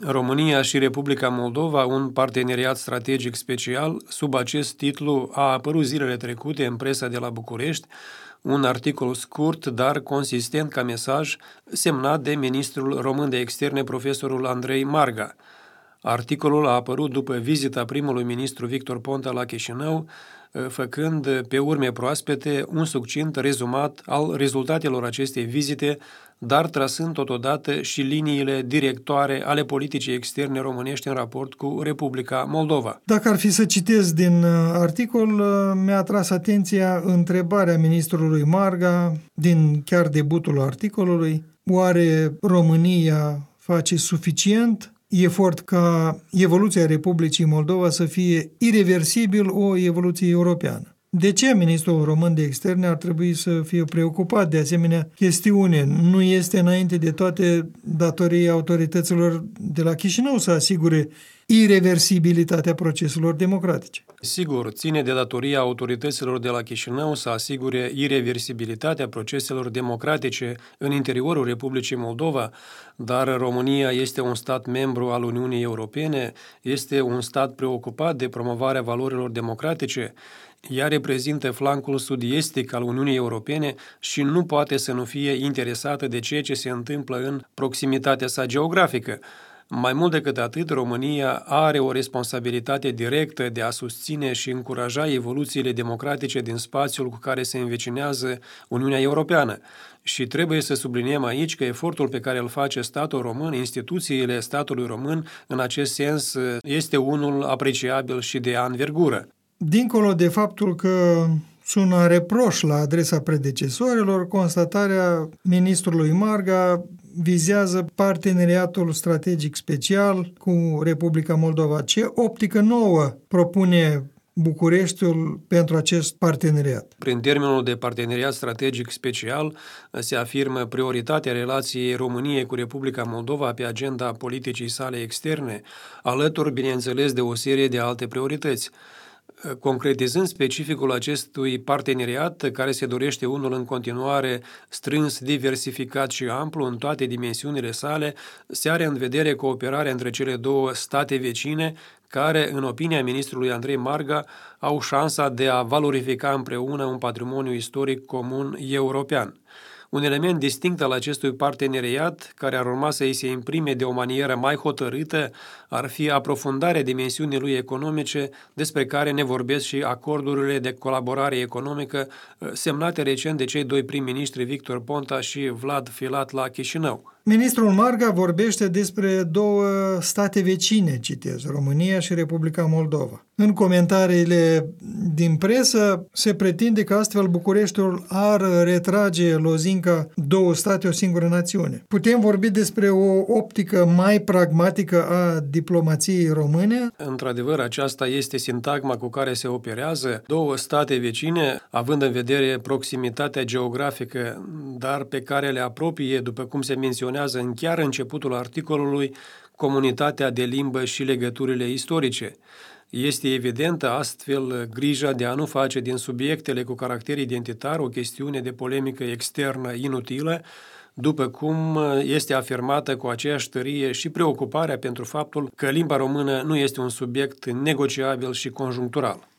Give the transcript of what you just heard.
România și Republica Moldova, un parteneriat strategic special. Sub acest titlu a apărut zilele trecute în presa de la București un articol scurt, dar consistent ca mesaj, semnat de ministrul român de externe, profesorul Andrei Marga. Articolul a apărut după vizita primului ministru Victor Ponta la Chișinău, făcând pe urme proaspete un succint rezumat al rezultatelor acestei vizite, dar trasând totodată și liniile directoare ale politicii externe românești în raport cu Republica Moldova. Dacă ar fi să citesc din articol, mi-a atras atenția întrebarea ministrului Marga din chiar debutul articolului: oare România face suficient efort ca evoluția Republicii Moldova să fie ireversibil o evoluție europeană? De ce ministrul român de externe ar trebui să fie preocupat de asemenea chestiune? Nu este înainte de toate datoria autorităților de la Chișinău să asigure ireversibilitatea proceselor democratice? Sigur, ține de datoria autorităților de la Chișinău să asigure ireversibilitatea proceselor democratice în interiorul Republicii Moldova, dar România este un stat membru al Uniunii Europene, este un stat preocupat de promovarea valorilor democratice. Ea reprezintă flancul sud-estic al Uniunii Europene și nu poate să nu fie interesată de ceea ce se întâmplă în proximitatea sa geografică. Mai mult decât atât, România are o responsabilitate directă de a susține și încuraja evoluțiile democratice din spațiul cu care se învecinează Uniunea Europeană. Și trebuie să subliniem aici că efortul pe care îl face statul român, instituțiile statului român, în acest sens, este unul apreciabil și de anvergură. Dincolo de faptul că sună reproș la adresa predecesorilor, constatarea ministrului Marga vizează parteneriatul strategic special cu Republica Moldova. Ce optică nouă propune Bucureștiul pentru acest parteneriat? Prin termenul de parteneriat strategic special se afirmă prioritatea relației României cu Republica Moldova pe agenda politicii sale externe, alături, bineînțeles, de o serie de alte priorități. Concretizând specificul acestui parteneriat, care se dorește unul în continuare strâns, diversificat și amplu în toate dimensiunile sale, se are în vedere cooperarea între cele două state vecine, care, în opinia ministrului Andrei Marga, au șansa de a valorifica împreună un patrimoniu istoric comun european. Un element distinct al acestui parteneriat, care ar urma să îi se imprime de o manieră mai hotărâtă, ar fi aprofundarea dimensiunii lui economice, despre care ne vorbesc și acordurile de colaborare economică semnate recent de cei doi prim-ministri Victor Ponta și Vlad Filat la Chișinău. Ministrul Marga vorbește despre două state vecine, citez, România și Republica Moldova. În comentariile din presă se pretinde că astfel Bucureștiul ar retrage lozinca două state, o singură națiune. Putem vorbi despre o optică mai pragmatică a diplomației române? Într-adevăr, aceasta este sintagma cu care se operează două state vecine, având în vedere proximitatea geografică, dar pe care le apropie, după cum se menționează în chiar începutul articolului, comunitatea de limbă și legăturile istorice. Este evidentă astfel grija de a nu face din subiectele cu caracter identitar o chestiune de polemică externă inutilă, după cum este afirmată cu aceeași tărie și preocuparea pentru faptul că limba română nu este un subiect negociabil și conjunctural.